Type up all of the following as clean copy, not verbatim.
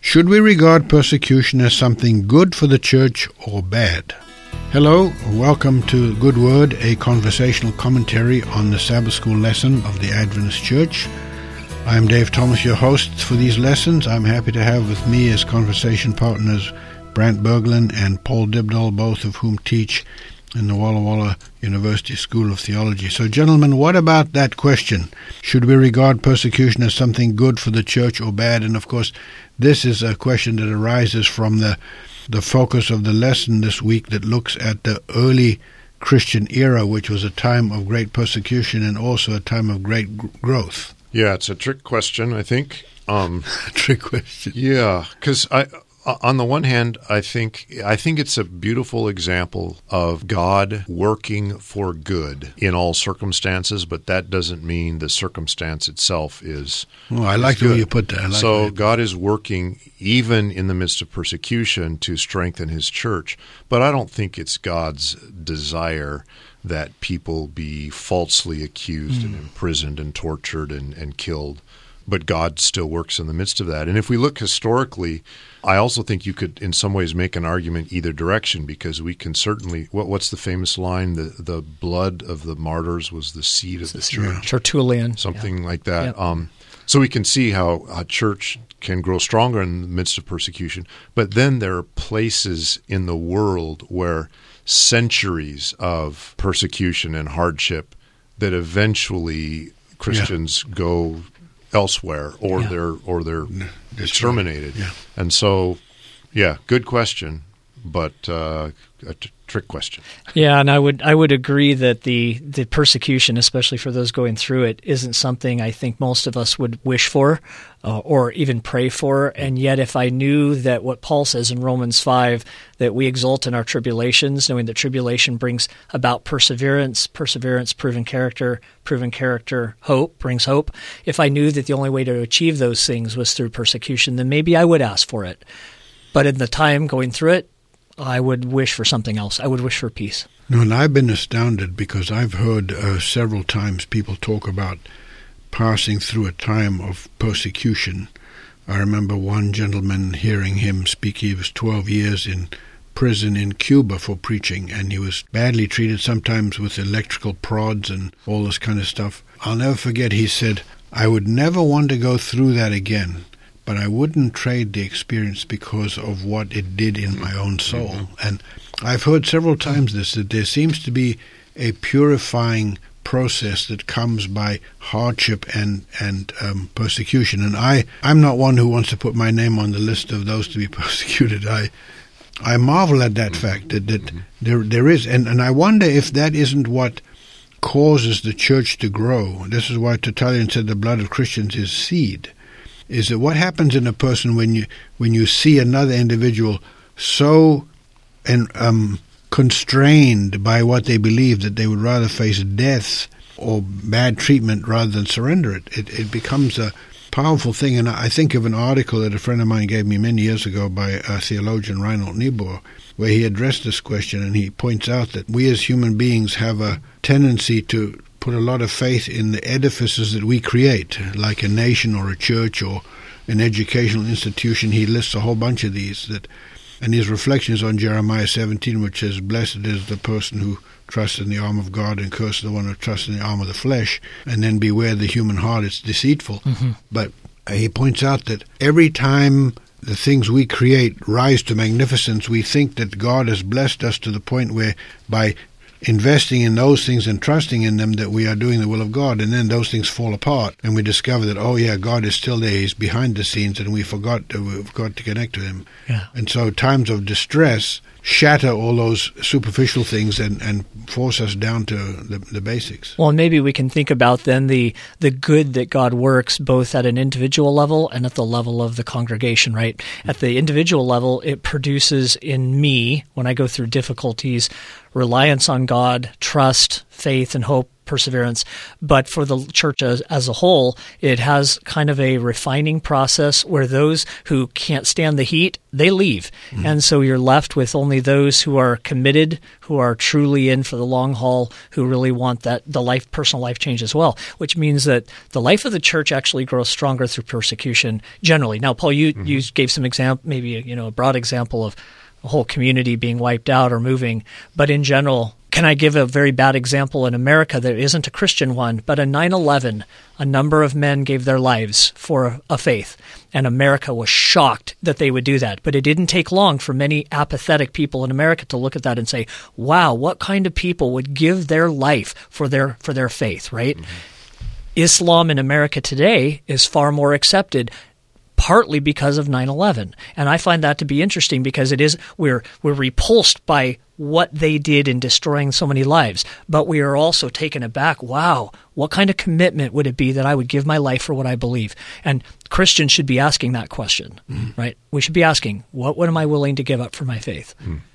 Should we regard persecution as something good for the church or bad? Hello, welcome to Good Word, a conversational commentary on the Sabbath School lesson of the Adventist Church. I'm Dave Thomas, your host for these lessons. I'm happy to have with me as conversation partners Brant Berglund and Paul Dibdall, both of whom teach in the Walla Walla University School of Theology. So, gentlemen, what about that question? Should we regard persecution as something good for the church or bad? And, of course, this is a question that arises from the focus of the lesson this week that looks at the early Christian era, which was a time of great persecution and also a time of great growth. Yeah, it's a trick question, I think. Trick question. Yeah, because on the one hand, I think it's a beautiful example of God working for good in all circumstances, but that doesn't mean the circumstance itself is. Oh, I like the way you put that. So God is working even in the midst of persecution to strengthen His church, but I don't think it's God's desire that people be falsely accused and imprisoned and tortured and killed. But God still works in the midst of that. And if we look historically, I also think you could in some ways make an argument either direction, because we can certainly, what's the famous line? The blood of the martyrs was the seed of the church. Tertullian. Something like that. Yep. So we can see how a church can grow stronger in the midst of persecution. But then there are places in the world where centuries of persecution and hardship that eventually Christians go elsewhere, or they're exterminated. Yeah. And so, good question, but a trick question. Yeah, and I would agree that the persecution, especially for those going through it, isn't something I think most of us would wish for or even pray for. And yet, if I knew that what Paul says in Romans 5, that we exult in our tribulations, knowing that tribulation brings about perseverance, proven character, hope, brings hope. If I knew that the only way to achieve those things was through persecution, then maybe I would ask for it. But in the time going through it, I would wish for something else. I would wish for peace. No, and I've been astounded because I've heard several times people talk about passing through a time of persecution. I remember one gentleman hearing him speak. He was 12 years in prison in Cuba for preaching, and he was badly treated, sometimes with electrical prods and all this kind of stuff. I'll never forget, he said, I would never want to go through that again, but I wouldn't trade the experience because of what it did in my own soul. Mm-hmm. And I've heard several times that there seems to be a purifying process that comes by hardship and persecution. And I'm not one who wants to put my name on the list of those to be persecuted. I marvel at that fact that there is, and I wonder if that isn't what causes the church to grow. This is why Tertullian said the blood of Christians is seed. Is that what happens in a person when you see another individual so constrained by what they believe that they would rather face death or bad treatment rather than surrender it? It becomes a powerful thing. And I think of an article that a friend of mine gave me many years ago by theologian Reinhold Niebuhr, where he addressed this question, and he points out that we as human beings have a tendency to put a lot of faith in the edifices that we create, like a nation or a church or an educational institution. He lists a whole bunch of these, and his reflections on Jeremiah 17, which says, blessed is the person who trusts in the arm of God, and cursed the one who trusts in the arm of the flesh, and then beware the human heart, it's deceitful. Mm-hmm. But he points out that every time the things we create rise to magnificence, we think that God has blessed us to the point where by investing in those things and trusting in them that we are doing the will of God, and then those things fall apart, and we discover that, God is still there, He's behind the scenes, and we've got to connect to Him. Yeah. And so times of distress shatter all those superficial things and force us down to the basics. Well, maybe we can think about then the good that God works both at an individual level and at the level of the congregation, right? At the individual level, it produces in me, when I go through difficulties, reliance on God, trust, faith, and hope, perseverance. But for the church as a whole, it has kind of a refining process where those who can't stand the heat, they leave. Mm-hmm. And so you're left with only those who are committed, who are truly in for the long haul, who really want the personal life change as well, which means that the life of the church actually grows stronger through persecution generally. Now, Paul, you gave some example, maybe a broad example of a whole community being wiped out or moving, but in general, can I give a very bad example in America that isn't a Christian one? But in 9/11, a number of men gave their lives for a faith, and America was shocked that they would do that. But it didn't take long for many apathetic people in America to look at that and say, wow, what kind of people would give their life for their faith, right? Mm-hmm. Islam in America today is far more accepted, partly because of 9/11. And I find that to be interesting because we're repulsed by what they did in destroying so many lives, but we are also taken aback. Wow, what kind of commitment would it be that I would give my life for what I believe? And Christians should be asking that question, right? We should be asking, what am I willing to give up for my faith?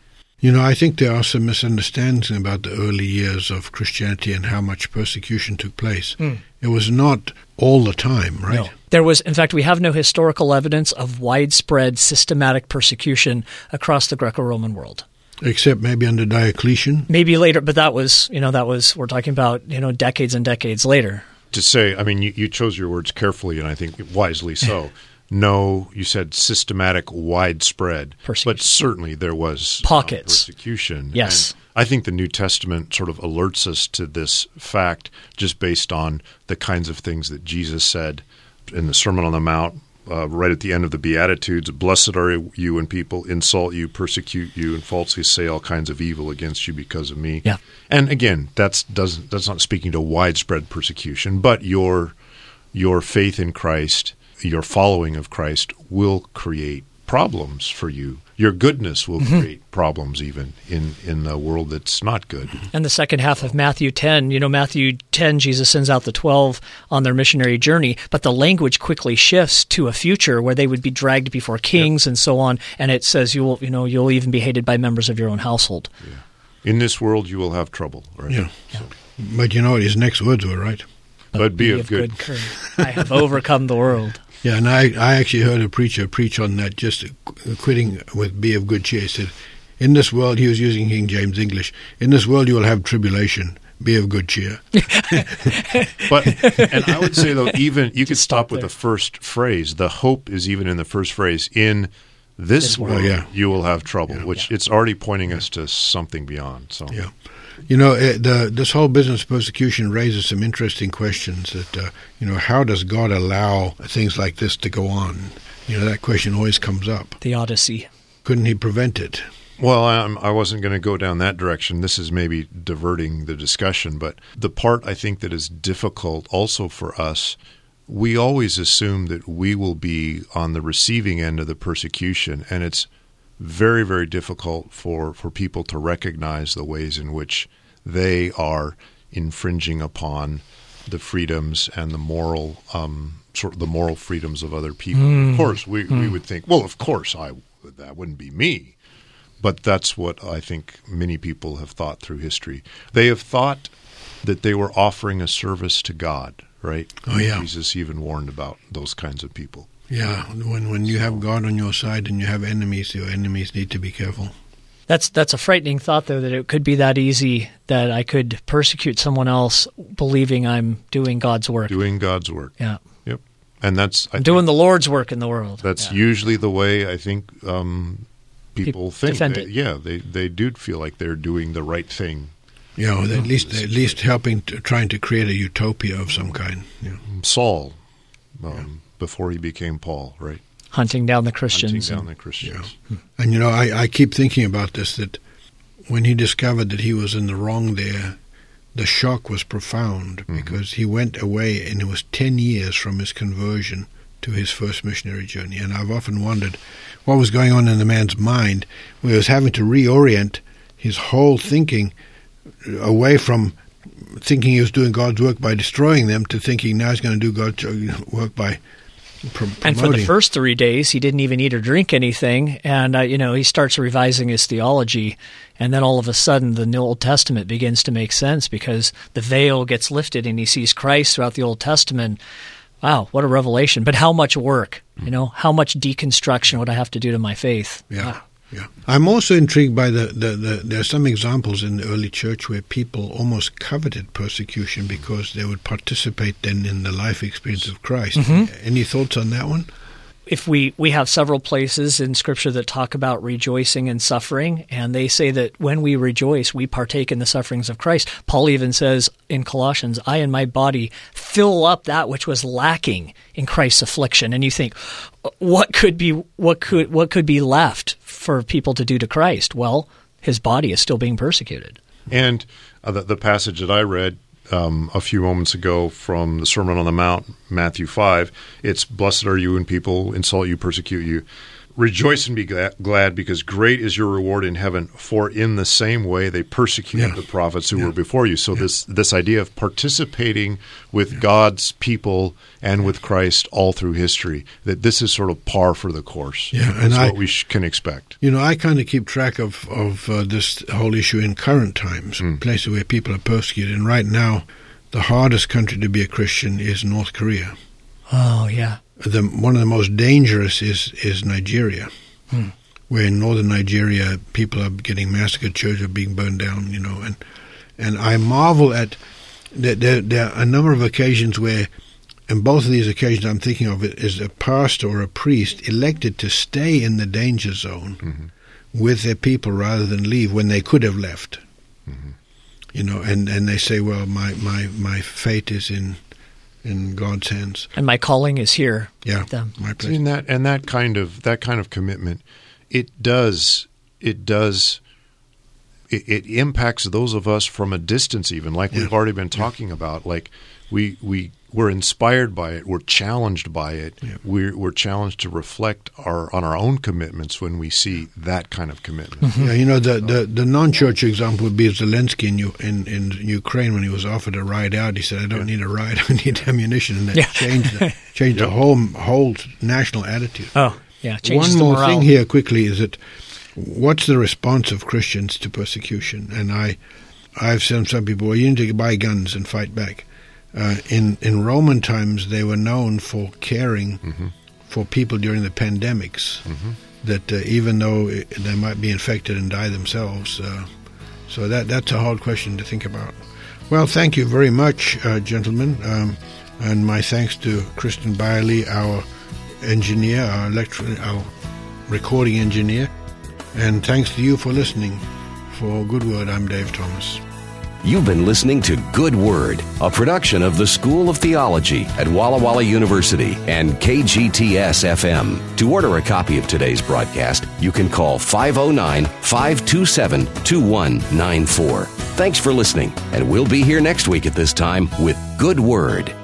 I think there are some misunderstandings about the early years of Christianity and how much persecution took place. It was not all the time, right? No. There was, in fact, we have no historical evidence of widespread systematic persecution across the Greco-Roman world. Except maybe under Diocletian? Maybe later, but that was, we're talking about, decades and decades later. To say, you chose your words carefully, and I think wisely so. No, you said systematic, widespread, but certainly there was pockets persecution. Yes. And I think the New Testament sort of alerts us to this fact just based on the kinds of things that Jesus said in the Sermon on the Mount, right at the end of the Beatitudes. Blessed are you when people insult you, persecute you, and falsely say all kinds of evil against you because of me. Yeah. And again, that's not speaking to widespread persecution, but your faith in Christ, your following of Christ will create problems for you. Your goodness will create problems even in a world that's not good. And the second half of Matthew 10, Matthew 10, Jesus sends out the 12 on their missionary journey, but the language quickly shifts to a future where they would be dragged before kings and so on, and it says you'll even be hated by members of your own household. Yeah. In this world you will have trouble, right? Yeah. So. But his next words were, right? But be of good courage. I have overcome the world. Yeah, and I actually heard a preacher preach on that, just quitting with be of good cheer. He said, in this world, he was using King James English, in this world you will have tribulation, be of good cheer. And I would say, though, even you could stop with the first phrase. The hope is even in the first phrase. In this world, you will have trouble, which it's already pointing us to something beyond. So. Yeah. This whole business of persecution raises some interesting questions that, how does God allow things like this to go on? That question always comes up. The Odyssey. Couldn't he prevent it? Well, I wasn't going to go down that direction. This is maybe diverting the discussion, but the part I think that is difficult also for us, we always assume that we will be on the receiving end of the persecution, and it's very, very difficult for people to recognize the ways in which they are infringing upon the freedoms and the moral the moral freedoms of other people. Of course, we would think, well, of course, that wouldn't be me. But that's what I think many people have thought through history. They have thought that they were offering a service to God, right? Oh, yeah. Jesus even warned about those kinds of people. Yeah, when you have God on your side and you have enemies, your enemies need to be careful. That's a frightening thought, though, that it could be that easy that I could persecute someone else believing I'm doing God's work. Doing God's work. Yeah. Yep. And I'm doing the Lord's work in the world. That's usually the way I think people think. Defend it. They do feel like they're doing the right thing. Yeah, at least helping, trying to create a utopia of some kind. Yeah. Saul, before he became Paul, right? Hunting down the Christians. Yeah. And, I keep thinking about this, that when he discovered that he was in the wrong there, the shock was profound because he went away and it was 10 years from his conversion to his first missionary journey. And I've often wondered what was going on in the man's mind where he was having to reorient his whole thinking away from thinking he was doing God's work by destroying them to thinking now he's going to do God's work by And for the first 3 days, he didn't even eat or drink anything. And, he starts revising his theology. And then all of a sudden, the Old Testament begins to make sense because the veil gets lifted and he sees Christ throughout the Old Testament. Wow, what a revelation. But how much work, how much deconstruction would I have to do to my faith? Yeah. Wow. Yeah. I'm also intrigued by there are some examples in the early church where people almost coveted persecution because they would participate then in the life experience of Christ. Mm-hmm. Any thoughts on that one? If we have several places in Scripture that talk about rejoicing and suffering, and they say that when we rejoice, we partake in the sufferings of Christ. Paul even says in Colossians, I in my body fill up that which was lacking in Christ's affliction. And you think, what could be left for people to do to Christ? Well, his body is still being persecuted. And the passage that I read a few moments ago from the Sermon on the Mount, Matthew 5, it's, blessed are you when people insult you, persecute you. Rejoice and be glad, because great is your reward in heaven, for in the same way they persecuted the prophets who were before you. So this idea of participating with God's people and with Christ all through history, that this is sort of par for the course. Yeah, and what we can expect. I kind of keep track of this whole issue in current times, places where people are persecuted. And right now, the hardest country to be a Christian is North Korea. Oh, yeah. One of the most dangerous is Nigeria, where in northern Nigeria people are getting massacred, churches are being burned down, and I marvel at there are a number of occasions where, and both of these occasions I'm thinking of it, is a pastor or a priest elected to stay in the danger zone with their people rather than leave when they could have left, and they say, well, my fate is in God's hands, and my calling is here. Yeah, my place. And that kind of commitment, it impacts those of us from a distance, even like we've already been talking about. Like we're inspired by it, we're challenged by it. Yeah. We're challenged to reflect on our own commitments when we see that kind of commitment. Mm-hmm. Yeah, the non-church example would be Zelensky in Ukraine when he was offered a ride out. He said, "I don't need a ride; I need ammunition," and that changed the whole national attitude. Oh, yeah. One more thing here quickly is that what's the response of Christians to persecution? And I've seen some people, well, you need to buy guns and fight back. In Roman times, they were known for caring for people during the pandemics, that even though they might be infected and die themselves. So that's a hard question to think about. Well, thank you very much, gentlemen. And my thanks to Kristen Byerly, our engineer, our recording engineer. And thanks to you for listening. For Good Word, I'm Dave Thomas. You've been listening to Good Word, a production of the School of Theology at Walla Walla University and KGTS-FM. To order a copy of today's broadcast, you can call 509-527-2194. Thanks for listening, and we'll be here next week at this time with Good Word.